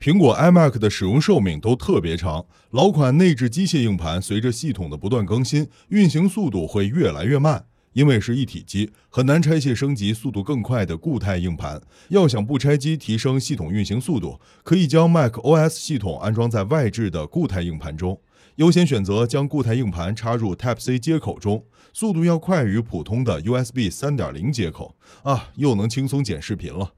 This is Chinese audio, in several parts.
苹果 iMac 的使用寿命都特别长，老款内置机械硬盘随着系统的不断更新，运行速度会越来越慢。因为是一体机，很难拆卸升级速度更快的固态硬盘。要想不拆机提升系统运行速度，可以将 macOS 系统安装在外置的固态硬盘中，优先选择将固态硬盘插入 Type-C 接口中，速度要快于普通的 USB 3.0 接口。又能轻松剪视频了。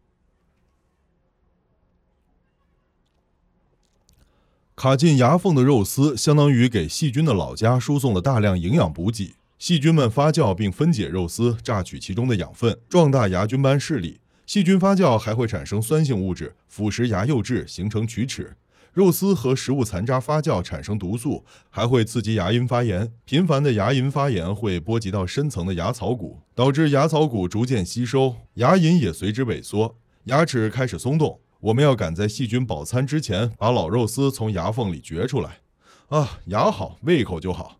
卡进牙缝的肉丝相当于给细菌的老家输送了大量营养补给，细菌们发酵并分解肉丝，榨取其中的养分，壮大牙菌斑视力。细菌发酵还会产生酸性物质，腐蚀牙釉质，形成龋齿。肉丝和食物残渣发酵产生毒素，还会刺激牙龈发炎。频繁的牙龈发炎会波及到深层的牙槽骨，导致牙槽骨逐渐吸收，牙龈也随之萎缩，牙齿开始松动。我们要赶在细菌饱餐之前，把老肉丝从牙缝里掘出来。牙好，胃口就好。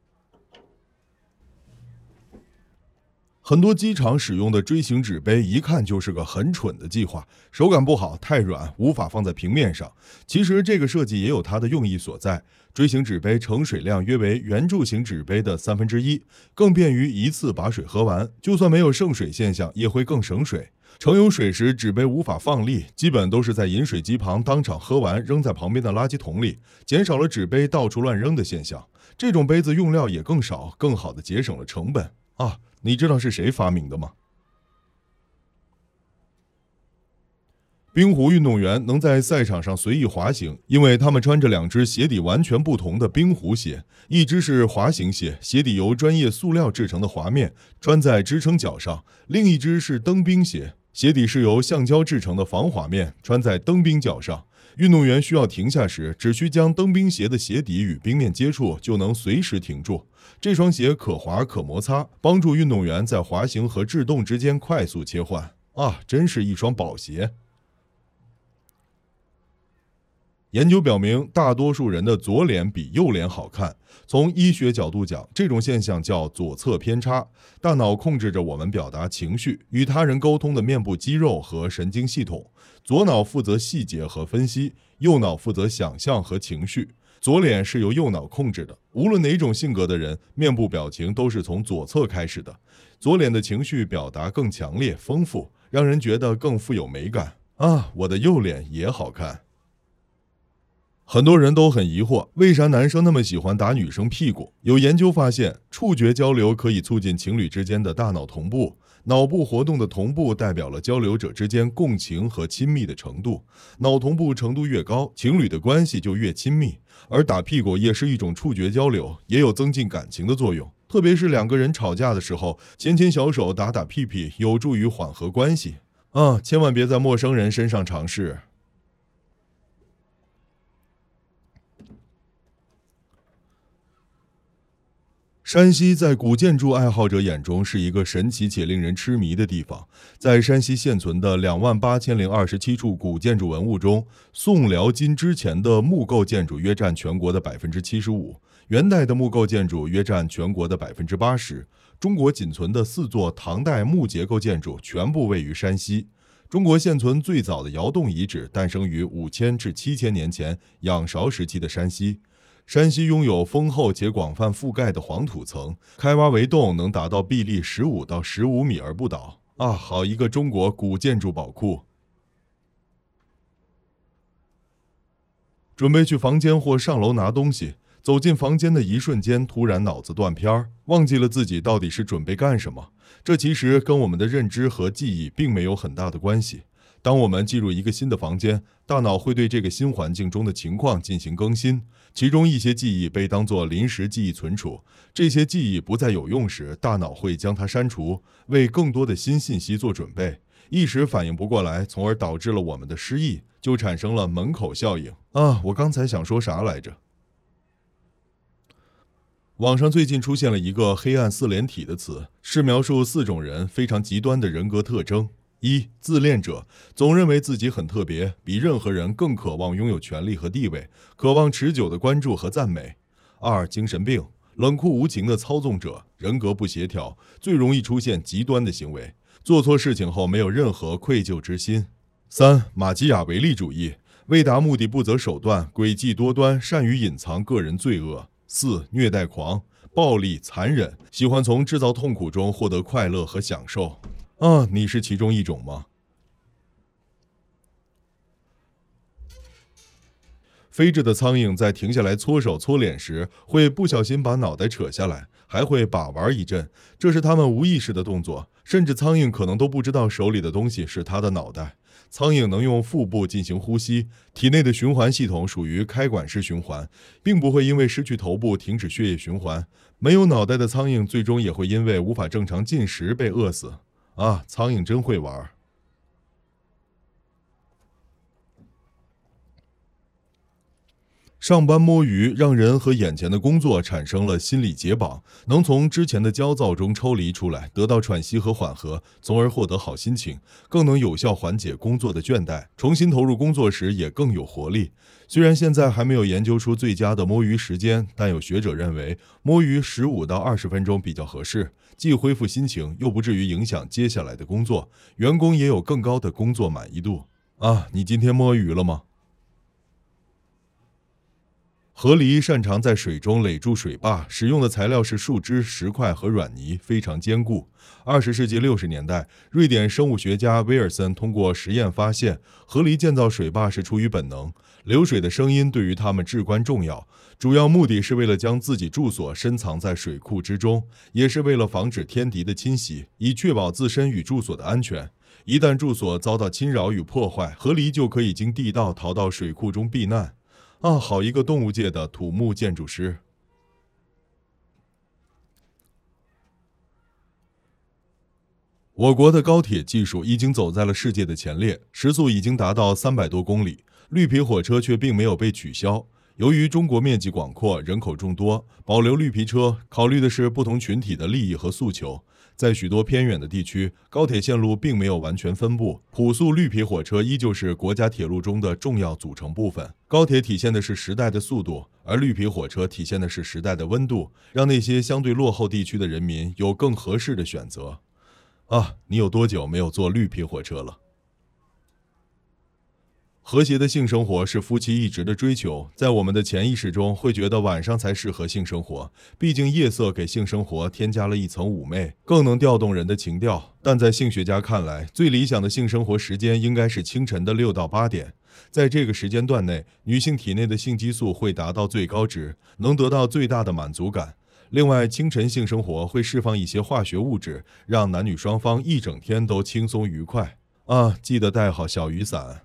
很多机场使用的锥形纸杯一看就是个很蠢的计划，手感不好，太软，无法放在平面上。其实这个设计也有它的用意所在，锥形纸杯盛水量约为圆柱形纸杯的1/3，更便于一次把水喝完，就算没有剩水现象，也会更省水。盛有水时，纸杯无法放力，基本都是在饮水机旁当场喝完，扔在旁边的垃圾桶里，减少了纸杯到处乱扔的现象。这种杯子用料也更少，更好地节省了成本。你知道是谁发明的吗？冰壶运动员能在赛场上随意滑行，因为他们穿着2只鞋底完全不同的冰壶鞋，一只是滑行鞋，鞋底由专业塑料制成的滑面穿在支撑脚上；另一只是蹬冰鞋，鞋底是由橡胶制成的防滑面穿在蹬冰脚上。运动员需要停下时，只需将蹬冰鞋的鞋底与冰面接触，就能随时停住。这双鞋可滑可摩擦，帮助运动员在滑行和制动之间快速切换。真是一双宝鞋。研究表明，大多数人的左脸比右脸好看。从医学角度讲，这种现象叫左侧偏差。大脑控制着我们表达情绪、与他人沟通的面部肌肉和神经系统。左脑负责细节和分析，右脑负责想象和情绪。左脸是由右脑控制的。无论哪种性格的人，面部表情都是从左侧开始的。左脸的情绪表达更强烈、丰富，让人觉得更富有美感。我的右脸也好看。很多人都很疑惑，为啥男生那么喜欢打女生屁股？有研究发现，触觉交流可以促进情侣之间的大脑同步，脑部活动的同步代表了交流者之间共情和亲密的程度，脑同步程度越高，情侣的关系就越亲密。而打屁股也是一种触觉交流，也有增进感情的作用，特别是2个人吵架的时候，牵牵小手打打屁屁，有助于缓和关系。千万别在陌生人身上尝试。山西在古建筑爱好者眼中是一个神奇且令人痴迷的地方。在山西现存的28027处古建筑文物中，宋辽金之前的木构建筑约占全国的75%，元代的木构建筑约占全国的80%。中国仅存的4座唐代木结构建筑全部位于山西。中国现存最早的窑洞遗址诞生于5000至7000年前仰韶时期的山西。山西拥有丰厚且广泛覆盖的黄土层，开挖为洞能达到臂力15到15米而不倒。好一个中国古建筑宝库！准备去房间或上楼拿东西，走进房间的一瞬间，突然脑子断片儿，忘记了自己到底是准备干什么。这其实跟我们的认知和记忆并没有很大的关系。当我们进入一个新的房间，大脑会对这个新环境中的情况进行更新，其中一些记忆被当作临时记忆存储，这些记忆不再有用时，大脑会将它删除，为更多的新信息做准备。一时反应不过来，从而导致了我们的失忆，就产生了门口效应。我刚才想说啥来着？网上最近出现了一个黑暗4连体的词，是描述4种人非常极端的人格特征。1. 自恋者，总认为自己很特别，比任何人更渴望拥有权力和地位，渴望持久的关注和赞美。2. 精神病，冷酷无情的操纵者，人格不协调，最容易出现极端的行为，做错事情后没有任何愧疚之心。3. 马基雅维利主义， 为达目的不择手段，诡计多端，善于隐藏个人罪恶。4. 虐待狂，暴力残忍，喜欢从制造痛苦中获得快乐和享受。你是其中一种吗？飞着的苍蝇在停下来搓手搓脸时，会不小心把脑袋扯下来，还会把玩一阵，这是它们无意识的动作，甚至苍蝇可能都不知道手里的东西是它的脑袋。苍蝇能用腹部进行呼吸，体内的循环系统属于开管式循环，并不会因为失去头部停止血液循环。没有脑袋的苍蝇最终也会因为无法正常进食被饿死。苍蝇真会玩。上班摸鱼让人和眼前的工作产生了心理解绑，能从之前的焦躁中抽离出来，得到喘息和缓和，从而获得好心情，更能有效缓解工作的倦怠，重新投入工作时也更有活力。虽然现在还没有研究出最佳的摸鱼时间，但有学者认为摸鱼15到20分钟比较合适，既恢复心情，又不至于影响接下来的工作，员工也有更高的工作满意度。你今天摸鱼了吗？河狸擅长在水中垒筑水坝，使用的材料是树枝、石块和软泥，非常坚固。20世纪60年代，瑞典生物学家威尔森通过实验发现，河狸建造水坝是出于本能，流水的声音对于它们至关重要，主要目的是为了将自己住所深藏在水库之中，也是为了防止天敌的侵袭，以确保自身与住所的安全。一旦住所遭到侵扰与破坏，河狸就可以经地道逃到水库中避难。好一个动物界的土木建筑师！我国的高铁技术已经走在了世界的前列，时速已经达到300多公里，绿皮火车却并没有被取消。由于中国面积广阔，人口众多，保留绿皮车考虑的是不同群体的利益和诉求。在许多偏远的地区，高铁线路并没有完全分布，朴素绿皮火车依旧是国家铁路中的重要组成部分。高铁体现的是时代的速度，而绿皮火车体现的是时代的温度，让那些相对落后地区的人民有更合适的选择。你有多久没有坐绿皮火车了？和谐的性生活是夫妻一直的追求，在我们的潜意识中会觉得晚上才适合性生活，毕竟夜色给性生活添加了一层妩媚，更能调动人的情调。但在性学家看来，最理想的性生活时间应该是清晨的6到8点，在这个时间段内，女性体内的性激素会达到最高值，能得到最大的满足感。另外，清晨性生活会释放一些化学物质，让男女双方一整天都轻松愉快。记得带好小雨伞。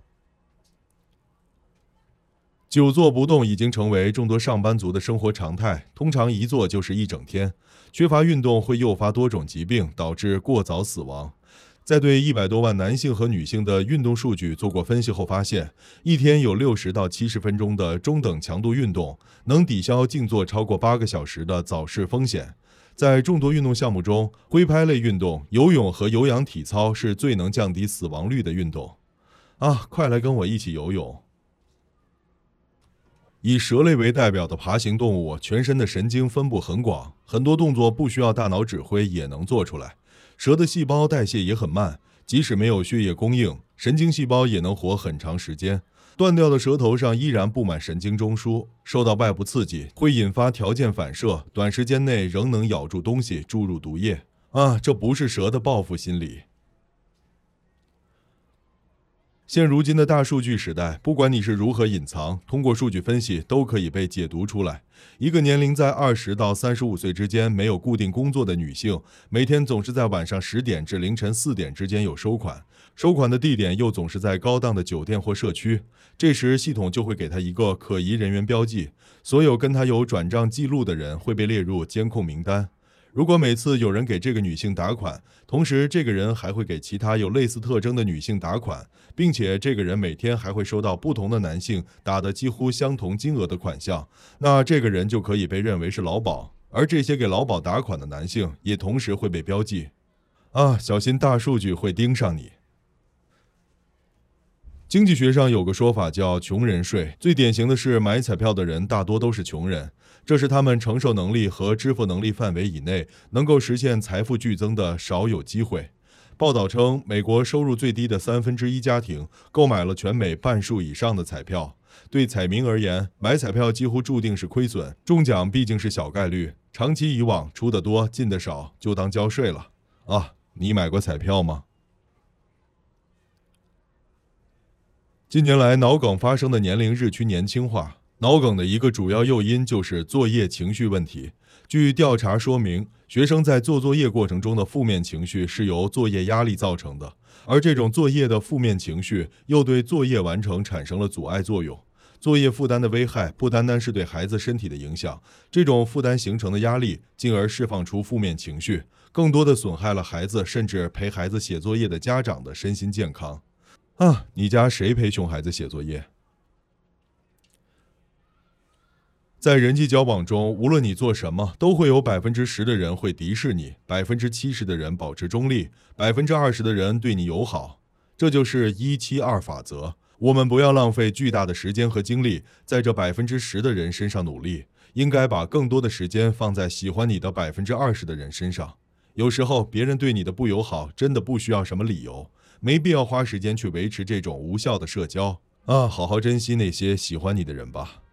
久坐不动已经成为众多上班族的生活常态，通常一坐就是一整天。缺乏运动会诱发多种疾病，导致过早死亡。在对100多万男性和女性的运动数据做过分析后发现，一天有60到70分钟的中等强度运动，能抵消静坐超过8个小时的早逝风险。在众多运动项目中，挥拍类运动、游泳和有氧体操是最能降低死亡率的运动。快来跟我一起游泳。以蛇类为代表的爬行动物，全身的神经分布很广，很多动作不需要大脑指挥也能做出来。蛇的细胞代谢也很慢，即使没有血液供应，神经细胞也能活很长时间。断掉的舌头上依然布满神经中枢，受到外部刺激会引发条件反射，短时间内仍能咬住东西注入毒液。这不是蛇的报复心理。现如今的大数据时代，不管你是如何隐藏，通过数据分析都可以被解读出来。一个年龄在20到35岁之间没有固定工作的女性，每天总是在晚上10点至凌晨4点之间有收款，收款的地点又总是在高档的酒店或社区。这时系统就会给她一个可疑人员标记，所有跟她有转账记录的人会被列入监控名单。如果每次有人给这个女性打款，同时这个人还会给其他有类似特征的女性打款，并且这个人每天还会收到不同的男性打的几乎相同金额的款项，那这个人就可以被认为是劳保，而这些给劳保打款的男性也同时会被标记。小心大数据会盯上你。经济学上有个说法叫穷人税，最典型的是买彩票的人大多都是穷人，这是他们承受能力和支付能力范围以内能够实现财富剧增的少有机会。 报道称，美国收入最低的1/3家庭购买了全美半数以上的彩票。对彩民而言，买彩票几乎注定是亏损，中奖毕竟是小概率，长期以往，出得多进得少，就当交税了。啊，你买过彩票吗？近年来，脑梗发生的年龄日趋年轻化。脑梗的一个主要诱因就是作业情绪问题。据调查说明，学生在做作业过程中的负面情绪是由作业压力造成的，而这种作业的负面情绪又对作业完成产生了阻碍作用。作业负担的危害不单单是对孩子身体的影响，这种负担形成的压力进而释放出负面情绪，更多的损害了孩子甚至陪孩子写作业的家长的身心健康。啊，你家谁陪熊孩子写作业？在人际交往中，无论你做什么，都会有10%的人会敌视你，70%的人保持中立，20%的人对你友好。这就是172法则。我们不要浪费巨大的时间和精力在这10%的人身上努力，应该把更多的时间放在喜欢你的20%的人身上。有时候，别人对你的不友好真的不需要什么理由，没必要花时间去维持这种无效的社交啊！好好珍惜那些喜欢你的人吧。